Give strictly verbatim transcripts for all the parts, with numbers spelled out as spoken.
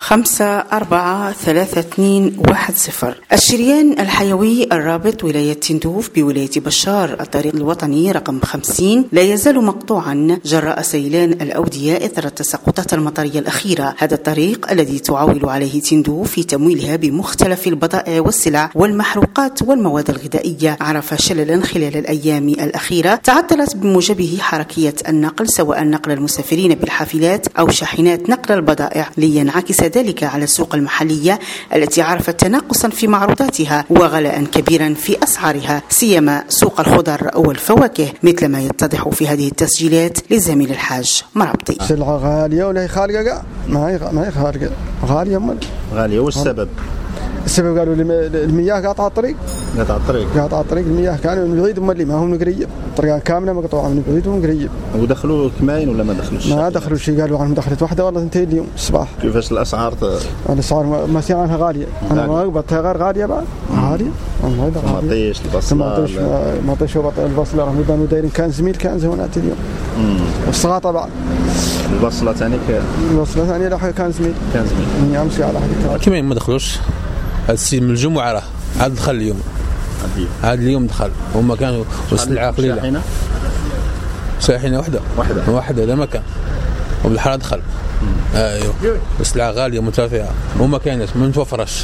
خمسة أربعة ثلاثة اثنين واحد صفر. الشريان الحيوي الرابط ولاية تندوف بولاية بشار الطريق الوطني رقم خمسين لا يزال مقطوعا جراء سيلان الأودية إثر التساقطات المطرية الأخيرة. هذا الطريق الذي تعول عليه تندوف في تمويلها بمختلف البضائع والسلع والمحروقات والمواد الغذائية عرف شللا خلال الأيام الأخيرة تعطلت بموجبه حركية النقل، سواء نقل المسافرين بالحافلات أو شاحنات نقل البضائع، لينعكس ذلك على السوق المحلية التي عرفت تناقصا في معروضاتها وغلاء كبيرا في أسعارها، سيما سوق الخضر والفواكه، مثل ما يتضح في هذه التسجيلات لزميل الحاج مرابطي. سلعة غالية ولا هي خارجة؟ ما هي ما هي خارجة، غالية مال غالية. والسبب؟ السبب قالوا المياه قاطعة الطريق. قاطعة الطريق. قاطعة الطريق المياه كانوا من بعيد مالي ما هم من قريب، الطريق كاملة مقطوعة من بعيد ومن قريب. ودخلوا كماين ولا ما دخلوش؟ ما دخلوا شيء، قالوا عنهم دخلت واحدة والله ثنتين اليوم الصباح. كيفاش الأسعار؟ ت... الأسعار ما سمع عنها غالية. أنا ما قبضتها غير غالية بعد. غالية. ما طيش البصلة. ما طيش ما طيش البصلة راهم يبانوا دايرين كان زميل كان زونات اليوم. والسقاطة بعد. البصلة ثاني ك. البصلة ثانية لا كان زميل. كان زميل. من أمس على حد. كمين ما دخلوش. السي من الجمعة راه عاد دخل اليوم. عاد اليوم دخل وما كانوا والسلعة قليلة. شاحنة؟ شاحنة واحدة. واحدة. واحدة لا ما كان. وبالحارة دخل. ايوه. السلعة غالية مرتفعة وما كانش ما متوفرش.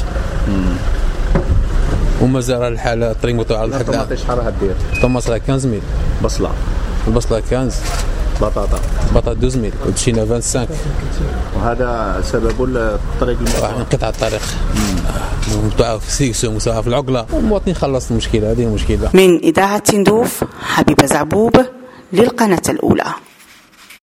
وما زال الحالة الطريق مقطوعة لحد الآن. طماطيش شحال هدير؟ طماطيش خمسة ميل. بصلة. البصلة خمسة. بطاطا. بطاطا اثناشر ميل وتشينا خمسة وعشرين. وهذا سبب الطريق المقطوع. انقطاع الطريق. مقطوعة في سيكسو مقطوعة في العقلة. المواطنين خلصوا المشكلة، هذه المشكلة. من إذاعة تندوف حبيبة زعبوب للقناة الأولى.